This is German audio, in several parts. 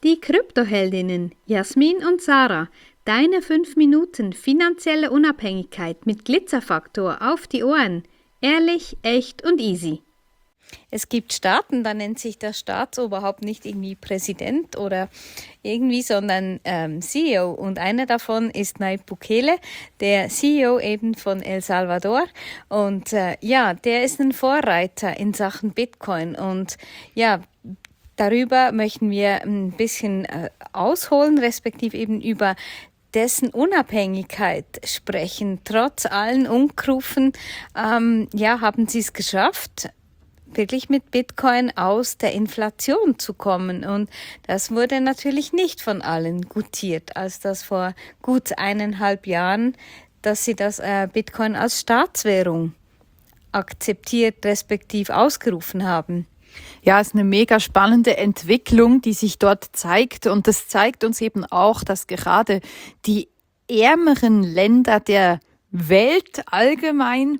Die Kryptoheldinnen Jasmin und Sarah. Deine 5 Minuten finanzielle Unabhängigkeit mit Glitzerfaktor auf die Ohren. Ehrlich, echt und easy. Es gibt Staaten, da nennt sich der Staatsoberhaupt nicht irgendwie Präsident oder irgendwie, sondern CEO. Und einer davon ist Nayib Bukele, der CEO eben von El Salvador. Und der ist ein Vorreiter in Sachen Bitcoin. Und ja, darüber möchten wir ein bisschen ausholen, respektive eben über dessen Unabhängigkeit sprechen. Trotz allen Unrufen, haben sie es geschafft, wirklich mit Bitcoin aus der Inflation zu kommen. Und das wurde natürlich nicht von allen gutiert, als das vor gut 1,5 Jahren, dass sie das Bitcoin als Staatswährung akzeptiert, respektive ausgerufen haben. Ja, es ist eine mega spannende Entwicklung, die sich dort zeigt. Und das zeigt uns eben auch, dass gerade die ärmeren Länder der Welt allgemein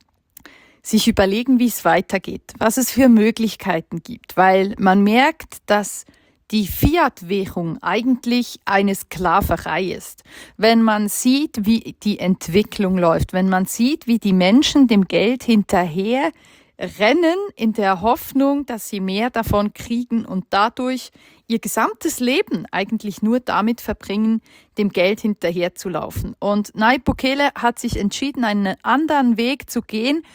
sich überlegen, wie es weitergeht, was es für Möglichkeiten gibt, weil man merkt, dass die Fiat-Währung eigentlich eine Sklaverei ist. Wenn man sieht, wie die Entwicklung läuft, wenn man sieht, wie die Menschen dem Geld hinterher rennen in der Hoffnung, dass sie mehr davon kriegen und dadurch ihr gesamtes Leben eigentlich nur damit verbringen, dem Geld hinterherzulaufen. Und Nayib Bukele hat sich entschieden, einen anderen Weg zu gehen,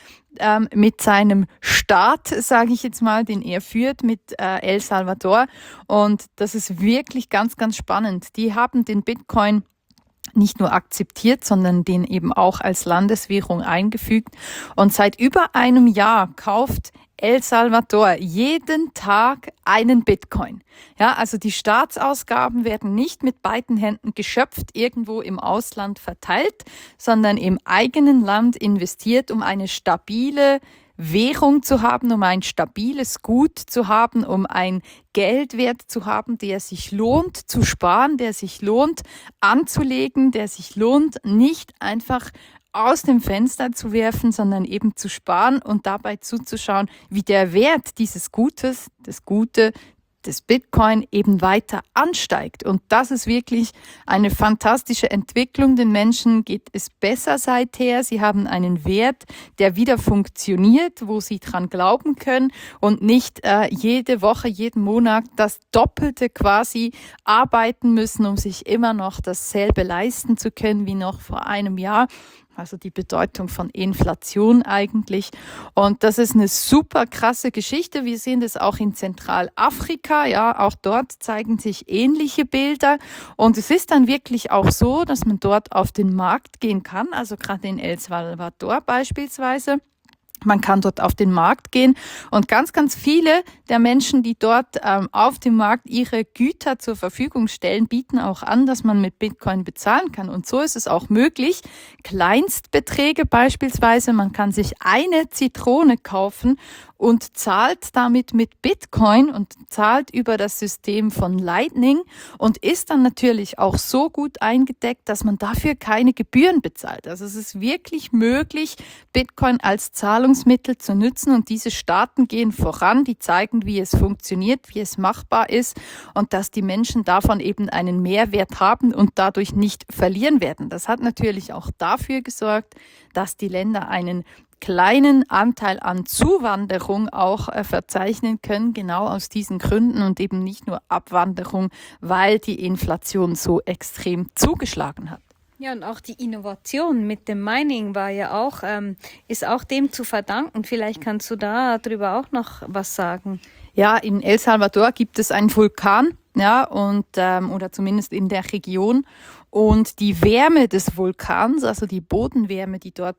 mit seinem Staat, sage ich jetzt mal, den er führt, mit El Salvador. Und das ist wirklich ganz, ganz spannend. Die haben den Bitcoin nicht nur akzeptiert, sondern den eben auch als Landeswährung eingefügt. Und seit über einem Jahr kauft El Salvador jeden Tag einen Bitcoin. Ja, also die Staatsausgaben werden nicht mit beiden Händen geschöpft, irgendwo im Ausland verteilt, sondern im eigenen Land investiert, um eine stabile Währung zu haben, um ein stabiles Gut zu haben, um ein Geldwert zu haben, der sich lohnt zu sparen, der sich lohnt anzulegen, der sich lohnt, nicht einfach aus dem Fenster zu werfen, sondern eben zu sparen und dabei zuzuschauen, wie der Wert dieses Gutes, das Gute, des Bitcoin eben weiter ansteigt. Und das ist wirklich eine fantastische Entwicklung. Den Menschen geht es besser seither. Sie haben einen Wert, der wieder funktioniert, wo sie dran glauben können und nicht jede Woche, jeden Monat das Doppelte quasi arbeiten müssen, um sich immer noch dasselbe leisten zu können wie noch vor einem Jahr. Also die Bedeutung von Inflation eigentlich. Und das ist eine super krasse Geschichte. Wir sehen das auch in Zentralafrika. Ja, auch dort zeigen sich ähnliche Bilder. Und es ist dann wirklich auch so, dass man dort auf den Markt gehen kann. Also gerade in El Salvador beispielsweise. Man kann dort auf den Markt gehen und ganz, ganz viele der Menschen, die dort auf dem Markt ihre Güter zur Verfügung stellen, bieten auch an, dass man mit Bitcoin bezahlen kann. Und so ist es auch möglich. Kleinstbeträge beispielsweise, man kann sich eine Zitrone kaufen und zahlt damit mit Bitcoin und zahlt über das System von Lightning und ist dann natürlich auch so gut eingedeckt, dass man dafür keine Gebühren bezahlt. Also es ist wirklich möglich, Bitcoin als Zahlungsmittel zu nutzen und diese Staaten gehen voran, die zeigen, wie es funktioniert, wie es machbar ist und dass die Menschen davon eben einen Mehrwert haben und dadurch nicht verlieren werden. Das hat natürlich auch dafür gesorgt, dass die Länder einen kleinen Anteil an Zuwanderung auch verzeichnen können, genau aus diesen Gründen und eben nicht nur Abwanderung, weil die Inflation so extrem zugeschlagen hat. Ja, und auch die Innovation mit dem Mining war ja auch, ist auch dem zu verdanken. Vielleicht kannst du darüber auch noch was sagen. Ja, in El Salvador gibt es einen Vulkan, ja, und oder zumindest in der Region. Und die Wärme des Vulkans, also die Bodenwärme, die dort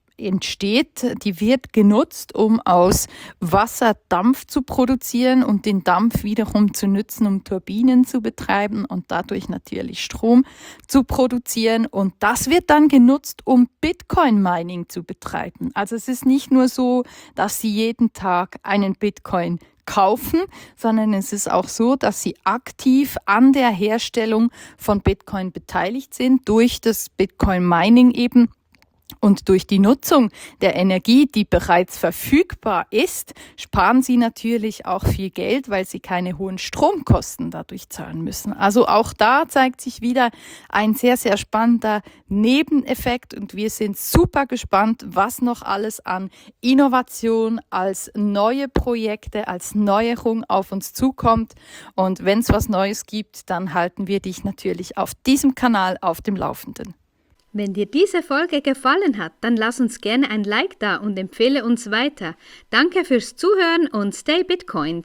entsteht, die wird genutzt, um aus Wasser Dampf zu produzieren und den Dampf wiederum zu nutzen, um Turbinen zu betreiben und dadurch natürlich Strom zu produzieren. Und das wird dann genutzt, um Bitcoin-Mining zu betreiben. Also es ist nicht nur so, dass Sie jeden Tag einen Bitcoin kaufen, sondern es ist auch so, dass sie aktiv an der Herstellung von Bitcoin beteiligt sind, durch das Bitcoin-Mining eben. Und durch die Nutzung der Energie, die bereits verfügbar ist, sparen Sie natürlich auch viel Geld, weil Sie keine hohen Stromkosten dadurch zahlen müssen. Also auch da zeigt sich wieder ein sehr, sehr spannender Nebeneffekt und wir sind super gespannt, was noch alles an Innovation als neue Projekte, als Neuerung auf uns zukommt. Und wenn es was Neues gibt, dann halten wir dich natürlich auf diesem Kanal auf dem Laufenden. Wenn dir diese Folge gefallen hat, dann lass uns gerne ein Like da und empfehle uns weiter. Danke fürs Zuhören und stay Bitcoin.